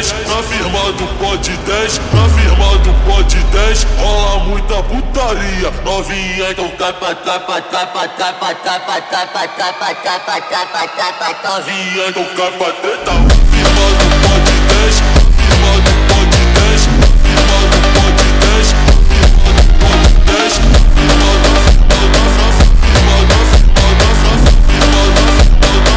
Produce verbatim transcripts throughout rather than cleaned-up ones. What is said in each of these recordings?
dez, na firma do Pod dez, na firma do Pod dez, rola muita putaria. Novinha, então capa, capa, capa, capa, capa, capa, capa, capa, capa, capa, novinha, então capa, treta. Firma do Pod dez, firma do Pod dez, firma do Pod dez, firma do Pod dez, firma da, firma da, firma da, firma da, firma da, firma da,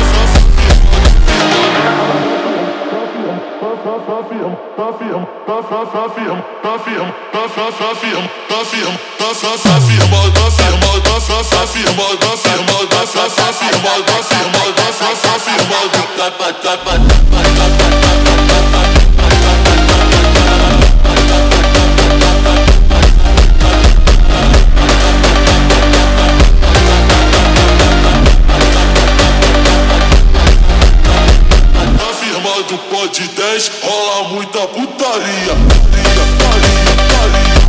do Pod dez, rola muita putaria. Putaria, putaria, putaria.